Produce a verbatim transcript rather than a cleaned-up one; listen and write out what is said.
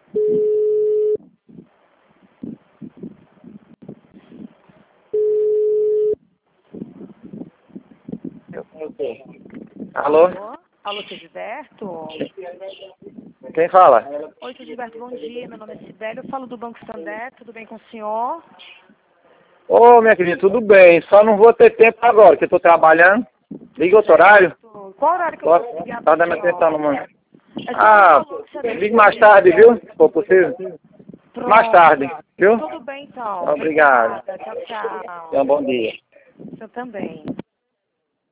Alô? Alô? Alô, seu Gilberto? Quem fala? Oi, seu Gilberto, bom dia. Meu nome é Sibeli, eu falo do Banco Santander. Tudo bem com o senhor? Ô, minha querida, tudo bem. Só não vou ter tempo agora, que eu tô trabalhando. Liga outro horário. Qual horário que eu Posso posso ligar tá para o dando atenção no senhor? mundo. É só Ah, um valor que você ligue mais tarde, viu? Se for possível. Pronto. Mais tarde, viu? Tudo bem, então. Obrigado. Obrigada. Tchau, tchau. Tenha um bom dia. Eu também.